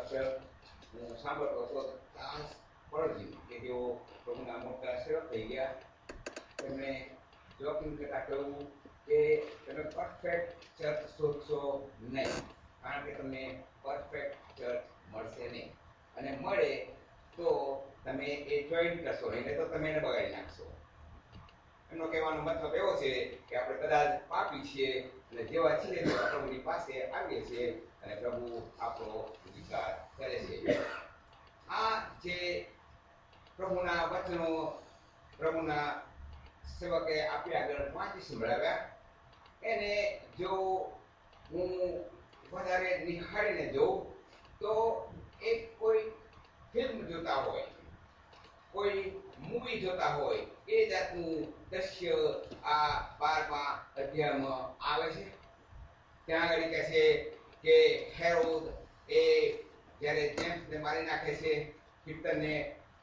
હું સાંભળતો હતો દાસ પડજી કે જેઓ પ્રભુના મોટા સેવક થઈ ગયા. તેમણે જોકિંગ કરતા કહ્યું કે તમે પરફેક્ટ ચર્ચ શોધશો નહીં, કારણ કે તમને પરફેક્ટ ચર્ચ મળશે નહીં, અને મળે તો તમે એ જોઈન કરશો નહીં, તો તમે એને બગાડી નાખશો. એમનો કહેવાનો મતલબ એવો છે કે આપણે કદાચ પાપી છીએ અને જેવા છીએ તેવા પ્રભુની પાસે આવીએ છીએ અને પ્રભુ આપણો વિચાર કરે છે. આ જે પ્રભુના વચનો પ્રભુના સેવકે આપી આગળ વાંચી સંભળાવ્યા, એને જો હું વધારે નિખારીને જોઉં તો એક કોઈ ફિલ્મ જોતા હોય, કોઈ મૂવી જોતા હોય એ જાતનું દ્રશ્ય આ 12મા અધ્યાયમાં આવે છે. ત્યાં આગળ કહે છે કે હેરોદ એ જ્યારે જેમ્સને મારી નાખે છે, પિત્તરને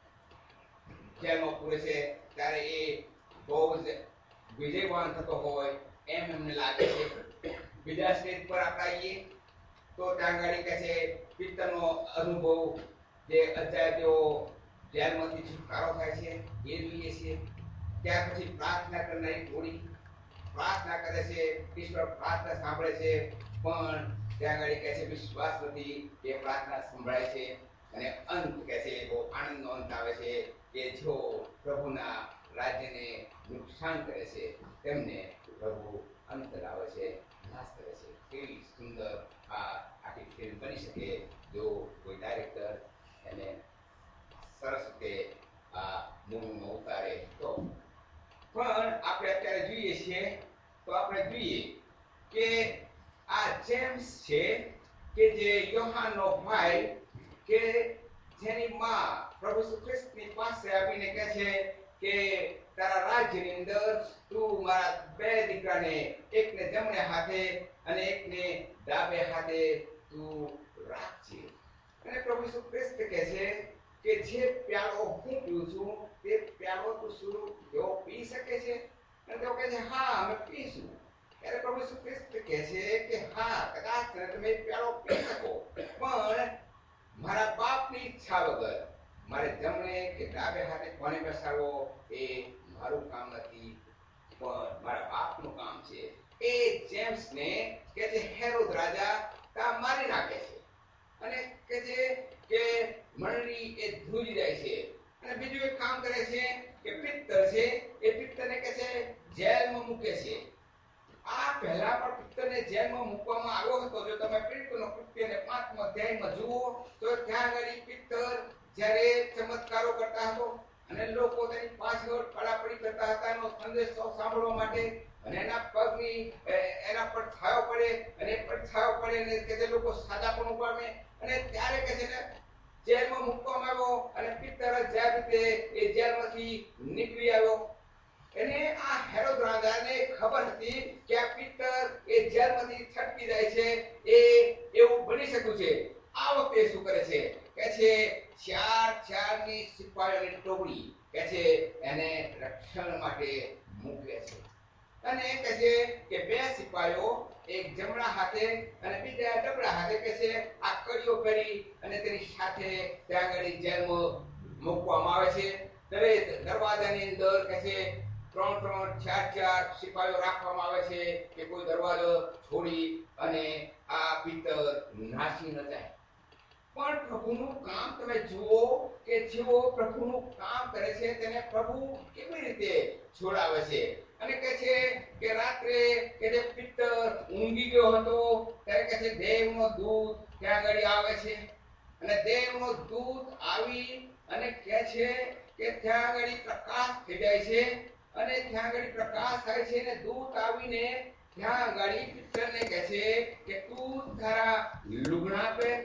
જેલમાં પૂરે છે, ત્યારે એ બહુ જ વિજયવાન થતો હોય એમ એમને લાગે છે. બીજા સ્ટેજ પર આપણે આવીએ તો ત્યાં આગળ કહે છે પિત્તરનો અનુભવ, જે અજાયબીઓ જેલમાંથી છુટકારો થાય છે એ જોઈએ છીએ. ત્યાર પછી પ્રાર્થના કરનારી ટોળી પ્રાર્થના કરે છે, ઈશ્વર પ્રાર્થના સાંભળે છે, પણ ત્યાં આગળ કહે છે વિશ્વાસ નથી એ પ્રાર્થના સંભળાય છે. અને અંત કહે છે બહુ આનંદનો અંત આવે છે કે જો પ્રભુના રાજ્યને નુકસાન કરે છે તેમને પ્રભુ અંત લાવે છે, નાશ કરે છે. કેવી સુંદર આ આખી ફિલ્મ બની શકે જો કોઈ ડાયરેક્ટર એને સરસ રીતે આ મૂવીમાં ઉતારે તો. પણ આપણે અત્યારે જોઈએ છીએ તો આપણે જોઈએ કે આ જેમ્સ છે કે જે યોહાનનો ભાઈ, કે જેની માં પ્રભુ ઈસુ ખ્રિસ્તની પાસે આવીને કહે છે કે તારા રાજ્યની અંદર તું મારા 2 દીકરાને, એકને જમણે હાથે અને એકને ડાબે હાથે તું રાખજે. અને પ્રભુ ઈસુ ખ્રિસ્ત કહે છે કે જે પ્યાલો હું પીઉં છું તે પ્યાલો તું શું એવો પી શકે છે? અને તેઓ કહે છે હા, અમે પીશું. ત્યારે પ્રભુ ઈસુ ખ્રિસ્ત કહે છે કે હા, કદાચ તમે પ્યાલો પી શકો, પણ મારા બાપની ઈચ્છા વગર મારે જમણે કે ડાબે હાથે કોને બેસાડવો એ મારું કામ નથી, પણ મારા બાપનું કામ છે. એ જેમ્સને કે જે હેરોદ રાજા તા મારી નાખે છે, અને કે છે કે મંડળી એ ધ્રુજી જાય છે. અને બીજું એક કામ કરે છે કે પિત્તર છે એ પિત્તરને કે છે જેલમાં મૂકે છે. આ પહેલા પણ પિત્તરને જેલમાં મૂકવામાં આવ્યો હતો. જો તમે પિત્તરનો કૃત્યને 5મા અધ્યાયમાં જુઓ તો ત્યાં આગળ પિત્તર જ્યારે ચમત્કારો કરતા હતો અને લોકો તેની પાછળ પડાપડી કરતા હતા એનો સંદેશો સાંભળવા માટે, અને એના પગની એના પર છાયો પડે અને પડછાયો પડે અને કે જે લોકો સાજા પણ પામે, અને ત્યારે કે છે ને જેલમાં મૂકવામાં આવ્યો અને પિત્તર જ્યાં રીતે એ જેલમાંથી નીકળી આવ્યો. એને આ હેરોદ રાજાને ખબર હતી કે આ પિત્તર એ જેલમાંથી છટકી જાય છે, એ એવું બની શક્યું છે. આ વખતે શું કરે છે કે છે 4 ની સિપાહીઓની ટોળી કે છે એને રક્ષણ માટે મૂકે છે. અને કહે છે કે 2 સિપાહીઓ, એક જમણા હાથે અને બીજા ડાબા હાથે કે છે આ કડીઓ કરી અને તેની સાથે ત્યાં આગળ જેલમાં મૂકવામાં આવે છે. દરેક દરવાજાની અંદર કે છે 3 4 સિપાહીઓ રાખવામાં આવે છે કે કોઈ દરવાજો છોડી અને આ પિત્તર નાસી ન જાય. પણ પ્રભુનું કામ તમે જુઓ કે જેઓ પ્રભુનું કામ કરે છે તેને પ્રભુ કેવી રીતે છોડાવે છે. અને કહે છે કે રાત્રે કે જે પિત્તર ઊંઘી ગયો હતો ત્યારે કહે છે દેવનો દૂત ત્યાં આગળ આવે છે, અને દેવનો દૂત આવી અને કહે છે કે ત્યાં આગળ પ્રકાશ થઈ જાય છે, અને ત્યાં આગળ પ્રકાશ થાય છે અને દૂત આવીને ત્યાં આગળ પિત્તરને કહે છે કે તું તારા લુગડા પહેર,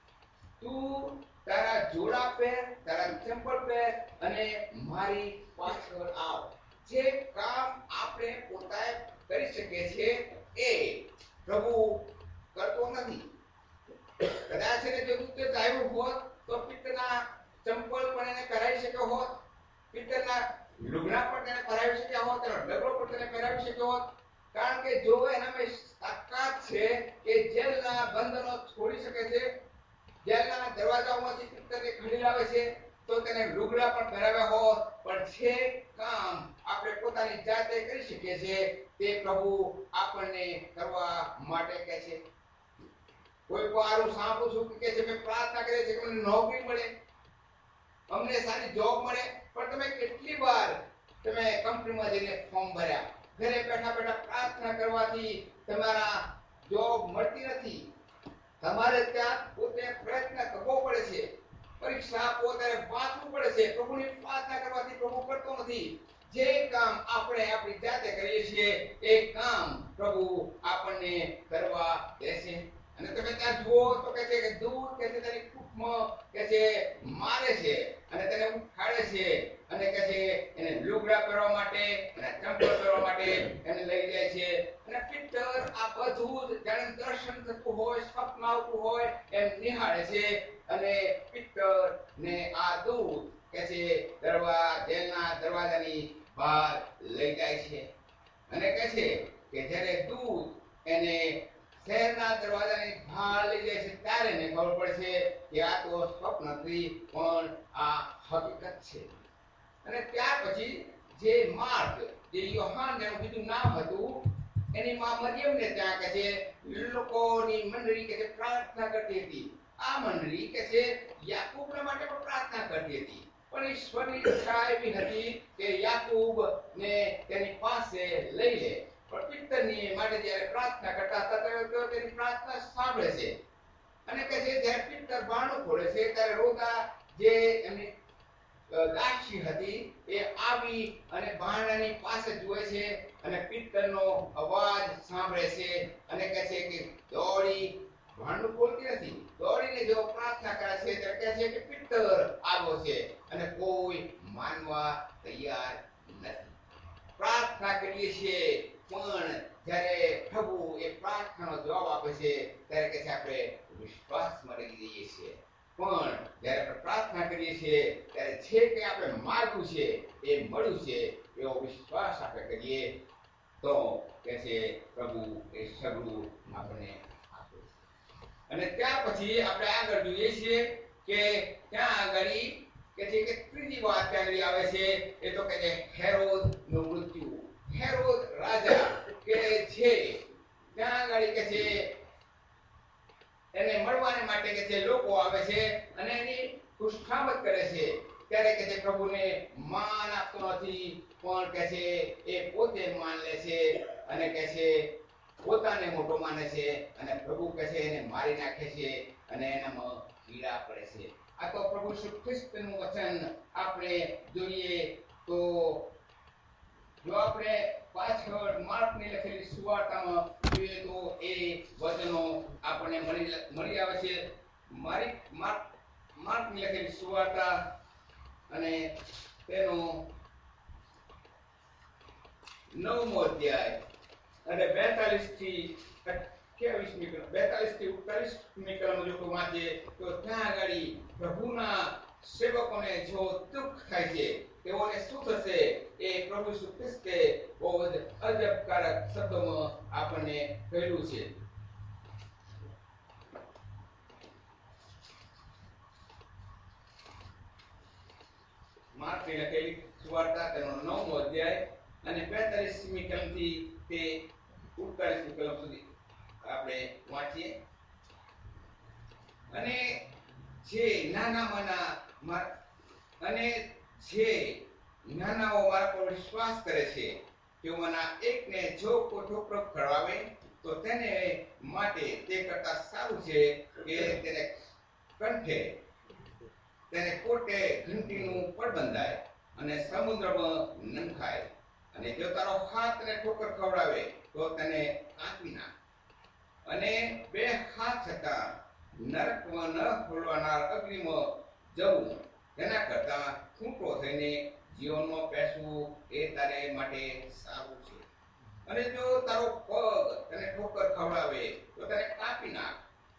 તું તારા જોડા પહેર, તારા ચંપલ પહેર અને મારી પાછળ આવ. જે કામ આપણે પોતાએ કરી શકીએ છીએ એ પ્રભુ કરતો નથી. કદાચ એને જો દૂત આવ્યું હોત તો પિત્તરના ચંપલ પણ એને પહેરાવી શક્યો હોત, પિત્તરના લુગડા પણ તેને પહેરાવી શક્યા હોત, તેનો ડગલો પણ તેને પહેરાવી શક્યો હોત. કારણ કે જો એનામાં તાકાત છે કે જેલના બંધનો છોડી શકે છે, જેલના દરવાજાઓમાંથી પિત્તરને ખડી લાવે છે, તો તેને લુગડા પણ પહેરાવ્યા હોત, પણ જે કામ આપણે પોતાની જાતે કરી શકીએ છીએ તે પ્રભુ આપણને કરવા માટે કહે છે. કોઈ આરું સાંભળું છું કે છે મેં પ્રાર્થના કરી છે કે મને નોકરી મળે, અમને સારી જોબ મળે, પણ તમે કેટલી વાર તમે કંપનીમાં જઈને ફોર્મ ભર્યા, ઘરે બેઠા બેઠા પ્રાર્થના કરવાથી તમારા જોબ મળતી નથી. તમારે ત્યાં પોતે પ્રયત્ન કરવો પડે છે, પરીક્ષા પોતે વાંચવું પડે છે. પ્રભુની પ્રાર્થના કરવાથી પ્રભુ કરતો નથી. જે કામ આપણે આપણી જાતે કરીએ છીએ એ કામ પ્રભુ આપણને કરવા દેશે. અને તમે ત્યાં જુઓ તો કે છે કે દૂધ કે છે તેની કૂપમાં કે છે મારે છે અને તેને ઉઠાડે છે અને કે છે એને લુગડા પહેરવા માટે અને ચંપલ પહેરવા માટે એને લઈ જાય છે. અને પિત્તર આ બધું જ જાણે દર્શન થતું હોય, સ્વપ્ન આવતું હોય એમ નિહાળે છે. અને પિત્તર ને આ દૂધ કે છે જેલના દરવાજાની બહાર લઈ જાય છે અને કહે છે કે જ્યારે દૂધ એને શહેરના દરવાજાની બહાર લઈ જાય છે ત્યારે એને ખબર પડે છે કે આ તો સ્વપ્ન નથી પણ આ હકીકત છે. અને ત્યાર પછી જે માર્ક, જે યોહાન જેનું બીજું નામ હતું, એની માં મરિયમને ત્યાં કે છે લોકોની મંડળી કે છે પ્રાર્થના કરતી હતી. આ મંડળી કે છે યાકૂબના માટે પણ પ્રાર્થના કરતી હતી, પણ ઈશ્વરની ઈચ્છા એવી હતી કે યાકૂબ ને તેની પાસે લઈ લે. પણ પિત્તરની માટે જ્યારે પ્રાર્થના કરતા હતા ત્યારે તેની પ્રાર્થના સાંભળે છે અને કહે છે જ્યારે પિત્તર બારણું ખોલે છે ત્યારે રોગા જે એમની દાસી હતી એ આવી અને બારણાની પાસે જુએ છે અને પિત્તરનો અવાજ સાંભળે છે અને કહે છે કે દોડી, ભાંડું ખોલતી નથી, દોડીને જો પ્રાર્થના કરે છે ત્યારે કહે છે કે પિત્તર આવ્યો છે અને કોઈ માનવા તૈયાર નથી. પ્રાર્થના કરીએ છીએ પણ જ્યારે પ્રભુ એ પ્રાર્થનાનો જવાબ આપે છે ત્યારે કે છે આપણે વિશ્વાસમાં રહી જઈએ છીએ. પણ જ્યારે આપણે પ્રાર્થના કરીએ છીએ ત્યારે જે કંઈ આપણે માગ્યું છે એ મળ્યું છે એવો વિશ્વાસ આપણે કરીએ તો કે છે પ્રભુ એ સગળું આપણને આપે છે. અને ત્યાર પછી આપણે આગળ જોઈએ છીએ કે ત્યાં આગળ કે છે કે ત્રીજી વાત ત્યાં આવે છે એ તો કે છે હેરોદ નું મૃત્યુ. હેરોદ રાજા કે છે ત્યાં આગળ કે છે એને મળવાને માટે કે છે લોકો આવે છે અને એની ખુશામત કરે છે. ત્યારે કે છે પ્રભુને માન આપતો નથી પણ કે છે એ પોતે માન લે છે અને કે છે પોતાને મોટો માને છે અને પ્રભુ કે છે એને મારી નાખે છે અને એનામાં પીડા પડે છે. આ તો પ્રભુ ઈસુ ખ્રિસ્તનું વચન આપણે જોઈએ તો જો આપણે પાછળ માર્કની લખેલી સુવાર્તામાં જોઈએ તો એ વચનો આપણને મળી આવે છે. માર્કની લખેલી સુવાર્તા અને તેનો 9મો અધ્યાય અને 42 થી 48મી કલમ જો વાંચીએ તો ત્યાં આગળ પ્રભુના સેવકોને જો દુઃખ થાય છે તેઓને શું થશે એ પ્રભુ ઈસુ ખ્રિસ્તે બહુ જ અજબકારક શબ્દોમાં આપણને કહ્યું છે. માર્કની લખેલી સુવાર્તા તેનો 9મો અધ્યાય અને 45મી કલમથી તે 48મી કલમ સુધી આપણે વાંચીએ. અને જે નાનાઓ મારા પર વિશ્વાસ કરે છે તેઓમાંના એકને જો કોઈ ઠોકર ખવડાવે તો તેને માટે તે કરતા સારું છે કે તેને કોટે ઘંટીનું પડ બંધાય અને સમુદ્રમાં નંખાય. અને જો તારો હાથને ઠોકર ખવડાવે તો તેને કાપી નાખ. અને બે હાથ હતા નરકમાં ન ખોલવાનાર અગ્નિમાં જવું તેના કરતા ખૂંટો થઈને જીવનમાં બેસવું એ તારે માટે સારું છે. અને જો તારો પગ તને ઠોકર ખવડાવે તો તેને કાપી નાખ.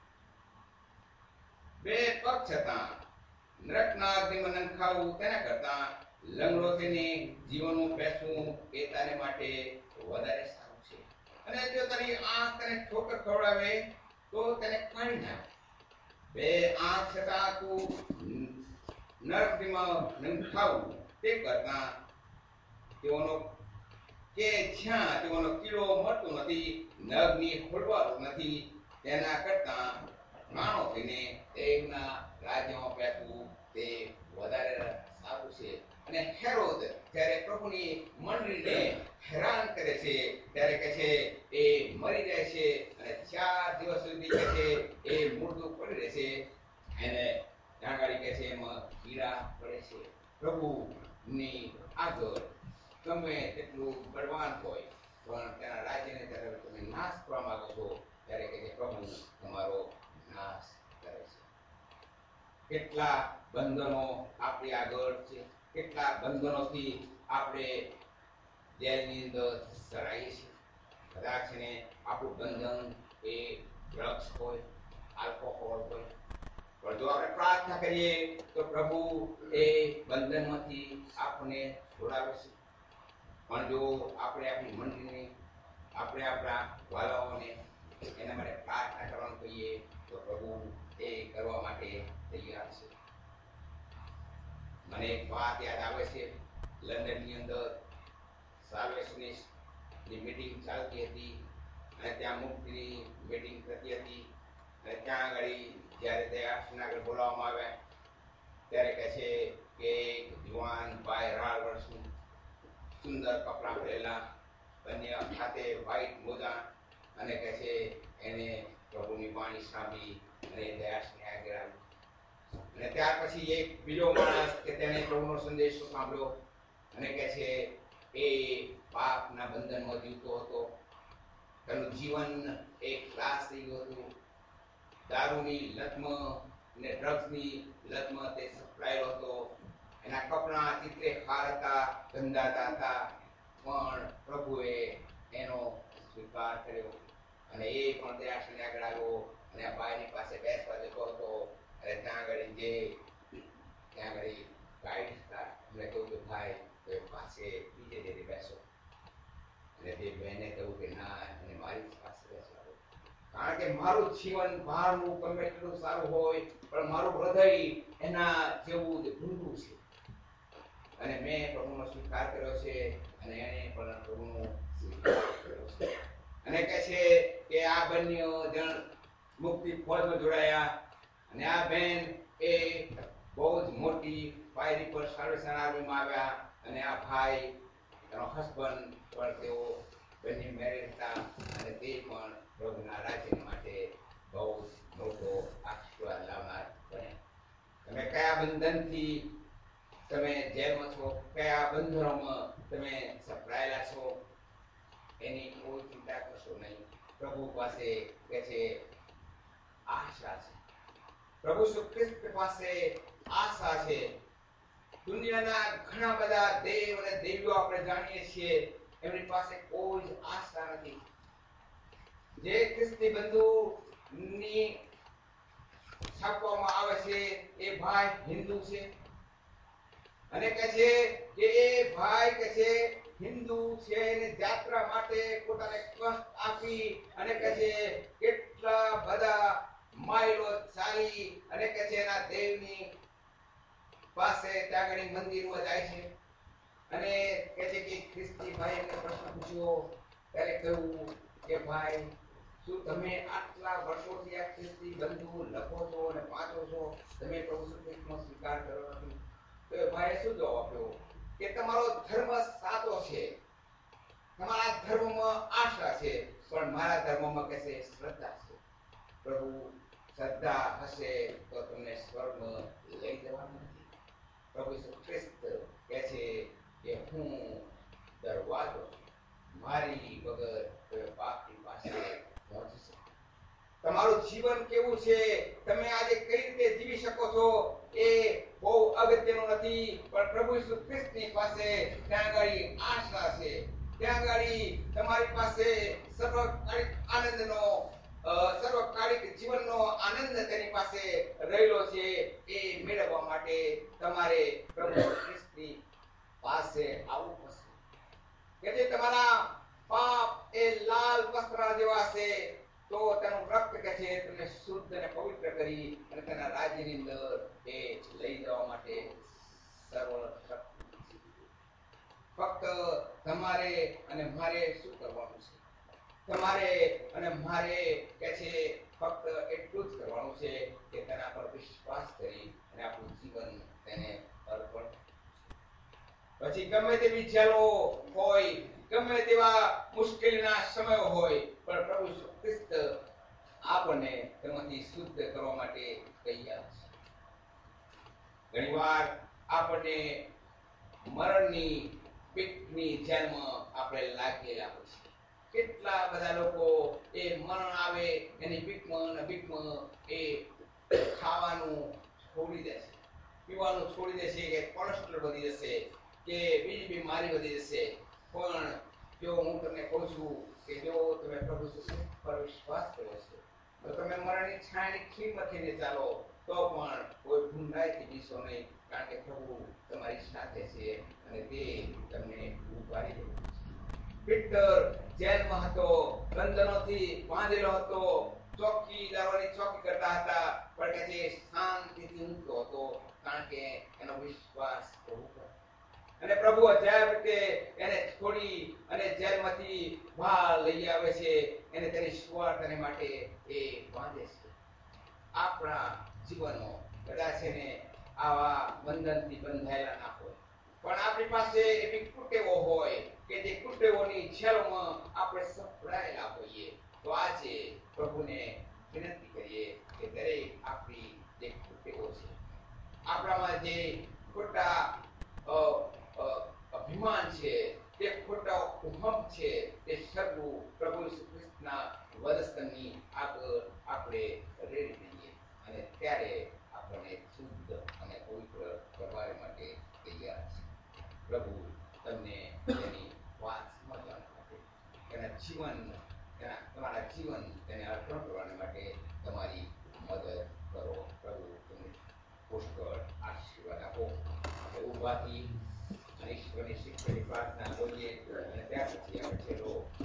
બે પગ છતાં નરકના અગ્નિમાં નંખાવું તેના કરતા લંગડો થઈને જીવનમાં બેસવું એ તારે માટે વધારે સારું છે. અને જો તારી આંખ તને ઠોકર ખવડાવે તો તેને કાઢી નાખ. બે આંખ છતાં તું નરકમાં નંખાવું તે કરતા તેઓનો કે જ્યાં તેઓનો કીડો મળતો નથી, નગની ખોલવાતું નથી, તેના કરતા માણસોને દેવના રાજ્યમાં બેસવું તે વધારે સારું છે. અને હેરોદ જ્યારે પ્રભુની મંડળીને હેરાન કરે છે ત્યારે કહે છે એ મરી જાય છે અને 4 દિવસ સુધી કહે છે એ મુર્દું પડી રહે છે. એને જાણકારી કહે છે એમાં પીડા પડે છે. પ્રભુની આગળ ગમે તેટલું બળવાન હોય પણ તેના રાજ્યને જ્યારે તમે નાશ કરવા માંગો છો ત્યારે કહે છે પ્રભુ તમારો નાશ કરે છે. કેટલા બંધનો આપણી આગળ છે, કેટલા બંધનોથી આપણે જેલની અંદર સરાઈએ છીએ. કદાચ ને આપણું બંધન એ ડ્રગ્સ હોય, આલ્કોહોલ હોય, પણ જો આપણે પ્રાર્થના કરીએ તો પ્રભુ એ બંધનમાંથી આપણને છોડાવે છે. પણ જો આપણે આપણી મંડળીને, આપણે આપણા વાલાઓને એના માટે પ્રાર્થના કરવાનું કહીએ તો પ્રભુ એ કરવા માટે તૈયાર છે. મને એક વાત યાદ આવે છે, લંડનની અંદર સાલ્વેશનિસ્ટની મીટિંગ ચાલતી હતી અને ત્યાં મુક્તિની મીટિંગ થતી હતી અને ત્યાં આગળ જ્યારે દયાસના આગળ બોલાવવામાં આવ્યા ત્યારે કહે છે કે જુવાન 12 વર્ષનું, સુંદર કપડાં પહેરેલા, બંને હાથે વ્હાઈટ મોજા, અને કહે છે એને પ્રભુની વાણી સાંભળી અને દયાસને આગળ આવી. અને ત્યાર પછી એક બીજો માણસ કે તેને પ્રભુનો સંદેશો સાંભળ્યો અને કહે છે એ પાપના બંધનમાં જીવતો હતો, તેનું જીવન એક ક્લાસ થઈ ગયું હતું, દારૂની લતમાં ને ડ્રગ્સની લતમાં તે સપડાયેલો હતો. એના કપડા ચિત્રે ખાર હતા, ગંધાતા હતા, પણ પ્રભુએ એનો સ્વીકાર કર્યો અને એ પણ દયાશને આગળ આવ્યો અને આ ભાઈની પાસે બેસવા જતો હતો. અને ત્યાં આગળ જે ત્યાં આગળ ગાઈડ હતા એમણે કહ્યું કે ભાઈ તો પાસે બીજે જઈને બેસો. અને તે બહેને કહ્યું કે ના, એને મારી પાસે બેસવા, કારણ કે મારું જીવન બહારનું ગમે એટલું સારું હોય પણ મારું હૃદય એના જેવું જ ભૂંડું છે. અને મેં પ્રભુનો સ્વીકાર કર્યો છે અને એને પણ પ્રભુનો સ્વીકાર કર્યો છે. અને કહે છે કે આ બંને જણ મુક્તિ ફોજમાં જોડાયા અને આ બેન એ બહુ જ મોટી પાયરી પર સર્વેસન આર્મીમાં આવ્યા અને આ ભાઈ એનો હસબન્ડ પણ તેઓ બંને મેરેજ હતા અને તે પણ પ્રભુના રાજ્ય માટે બહુ મોટો આશીર્વાદ લાવનાર બન્યા. તમે કયા બંધનથી તમે જેલમાં છો, કયા બંધનોમાં તમે સપડાયેલા છો, એની કોઈ ચિંતા કરશો નહીં. પ્રભુ પાસે કે છે આશા છે. પ્રભુ ઈસુ ખ્રિસ્ત પાસે આશા છે. દુનિયાના ઘણા બધા દેવ અને દેવીઓ આપણે જાણીએ છીએ, એમની પાસે કોઈ જ આશા નથી. જે ખ્રિસ્તી બંધુની છાપવામાં આવે છે એ ભાઈ હિન્દુ છે અને કહે છે કે એ ભાઈ કે છે હિન્દુ છે અને જાત્રા માટે પોતાને કષ્ટ આપી અને કહે છે કેટલા બધા માઇલો ચાલી અને કહે છે એના દેવની પાસે ત્યાં આગળ મંદિરમાં જાય છે અને કહે છે કે ખ્રિસ્તી ભાઈ એમને પ્રશ્ન પૂછ્યો ત્યારે કહ્યું કે ભાઈ શું તમે આટલા વર્ષોથી આ ખ્રિસ્તી બંધુ લખો છો અને વાંચો છો, તમે પ્રભુ ખ્રિસ્તનો સ્વીકાર કર્યો નથી? તો એ ભાઈએ શું જવાબ આપ્યો કે તમારો ધર્મ સાચો છે, તમારા ધર્મમાં આશા છે, પણ મારા ધર્મમાં કહે છે શ્રદ્ધા છે. પ્રભુ શ્રદ્ધા હશે તો તમને સ્વર્ગમાં લઈ જવાના નથી. પ્રભુ ઈસુ ખ્રિસ્ત કહે છે કે હું દરવાજો છું, મારી વગર કોઈ પાપની પાસે પહોંચી શકે. તમારું જીવન કેવું છે, તમે આજે કઈ રીતે જીવી શકો છો એ બહુ અગત્યનું નથી, પણ પ્રભુ ઈસુ ખ્રિસ્તની પાસે ત્યાં આગળ આશા છે. ત્યાં આગળ તમારી પાસે સર્વકાલિક આનંદનો સર્વકાલિક જીવનનો આનંદ તેની પાસે રહેલો છે. એ મેળવવા માટે તમારે પ્રભુ ખ્રિસ્તની પાસે આવવું પડશે. કે જે તમારા પાપ એ લાલ વસ્ત્ર જેવા છે, તો તો તેનું રક્ત કે છે તમને શુદ્ધ અને પવિત્ર કરી અને તેના રાજ્યની અંદર એ લઈ જવા માટે સર્વ ફક્ત તમારે અને મારે શું કરવાનું છે? તમારે અને મારે કે છે ફક્ત એટલું જ કરવાનું છે કે તેના પર વિશ્વાસ કરી અને આપણું જીવન તેને અર્પણ. પછી ગમે તેવી જેલો હોય, ગમે તેવા મુશ્કેલીના સમયો હોય, પણ પ્રભુ ઈસુ ખ્રિસ્ત આપણને તેમાંથી શુદ્ધ કરવા માટે તૈયાર છે. ઘણીવાર આપણને મરણની બીકની જેલમાં આપણે લાગેલા હોય છે. કેટલા બધા લોકો એ મરણ આવે એની બીકમાં એ ખાવાનું છોડી દેશે, પીવાનું છોડી દેશે, કે કોલેસ્ટ્રોલ વધી જશે, કે બીજી બીમારી વધી જશે. પણ જો હું તમને કહું છું કે જો તમે પ્રભુ ઈસુ પર વિશ્વાસ કર્યો છે તો તમે મરણની છાંયની ખીણમાં થઈને ચાલો તો પણ કોઈ ભૂંડાઈથી બીસો નહીં, કારણ કે પ્રભુ તમારી સાથે છે અને તે તમને ઉભારી દે. પીટર જેલમાં હતો, બંધનોથી બાંધેલો હતો, ચોકીદારોની ચોકી કરતા હતા, પણ કે જે શાંતિથી ઊંઘતો હતો, કારણ કે એનો વિશ્વાસ પ્રભુ પર. અને પ્રભુ અજાયબ રીતે એને છોડી અને જેલમાંથી બહાર લઈ આવે છે, એને તેની સુવાર્તાને માટે એ બાંધે છે. આપણા જીવનો કદાચ એને આવા બંધનથી બંધાયેલા ના હોય, પણ આપણી પાસે એવી કુટેવો હોય કે જે કુટેવોની જેલમાં આપણે સંપડાયેલા હોઈએ, તો આજે પ્રભુને વિનંતી કરીએ કે દરેક આપણી જે કુટેવો છે, આપણામાં જે ખોટા અભિમાન છે, તે ખોટા ઉહમ છે, તે સર્વું પ્રભુ ઈસુ ખ્રિસ્તના વધસ્તંભની આગળ આપણે રેડી દઈએ અને ત્યારે આપણને શુદ્ધ અને પવિત્ર કરવા માટે તૈયાર છે. પ્રભુ તમને તેની વાત સમજવા માટે, તેના જીવન, તમારા જીવન તેને અર્પણ કરવા માટે તમારી મદદ કરો. પ્રભુ તમને પુષ્કળ આશીર્વાદ આપો. આપણે ઊભાથી અને ઈશ્વરની શીખવેલી પ્રાર્થના બોલીએ અને ત્યાર પછી આપણે છેલ્લો